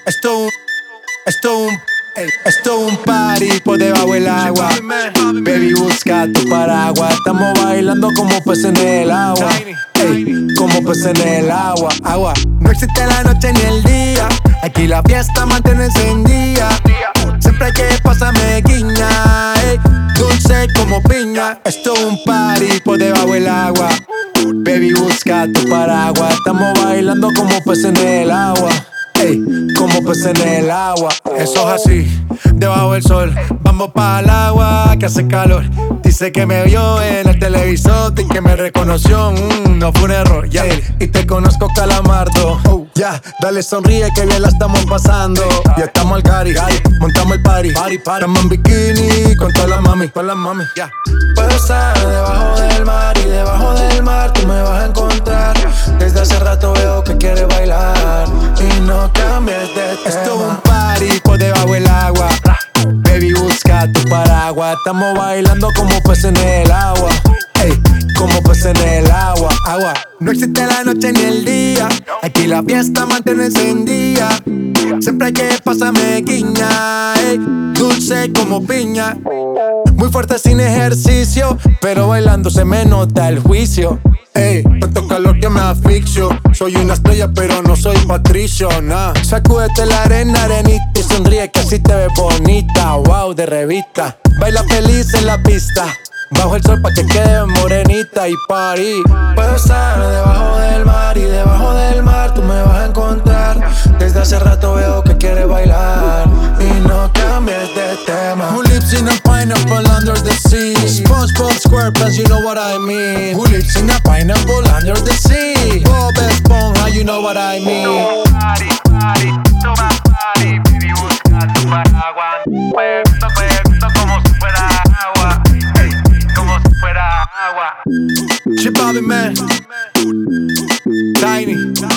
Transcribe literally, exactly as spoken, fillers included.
Esto un, esto un, ey, esto un party por debajo del agua. Baby, busca tu paraguas. Estamos bailando como peces en el agua. Ey, como peces en el agua, agua. No existe la noche ni el día. Aquí la fiesta mantiene encendida. Siempre hay que pasarme guiña, ey, dulce como piña. Esto es un party por debajo del agua. Baby, busca tu paraguas. Estamos bailando como peces en el agua. Ey, como peces en el agua. Eso es así, debajo del sol. Vamos para el agua que hace calor. Dice que me vio en el televisor y que me reconoció. Mm, no fue un error, ya. Yeah. Y te conozco, Calamardo. Oh, ya, yeah. Dale sonríe que bien la estamos pasando. Ya estamos al cari, montamos el party. party, party. Estamos en bikini con todas las mami, con las mami. Ya. Yeah. Puedo estar debajo del mar y debajo del mar tú me vas a encontrar. Desde hace rato veo que quieres bailar y no cambies de tema. Esto es un party por debajo del agua. Baby, busca tu paraguas. Estamos bailando como peces en el agua. Ey, como peces en el agua, agua. No existe la noche ni el día. Aquí la fiesta mantiene encendida. Siempre hay que pasarme guiña, ey, dulce como piña. Muy fuerte sin ejercicio, pero bailando se me nota el juicio. Ey, tanto calor que me asfixio. Soy una estrella pero no soy Patricio, nah. Sacúdete la arena, arenita y sonríe que así te ves bonita. Wow, de revista. Baila feliz en la pista. Bajo el sol pa' que quede morenita y party. Puedo estar debajo del mar y debajo del mar tú me vas a encontrar. Desde hace rato veo que quieres bailar y no cambies de tema. Who lives in a pineapple under the sea? SpongeBob SquarePants, you know what I mean. Who lives in a pineapple under the sea? Bob Esponja, you know what I mean. Toma party, party, toma party. Baby, busca tu paraguas. Bebiendo, bebiendo como si fuera agua. Hey, como si fuera agua. Chip Bobby, man. Tiny.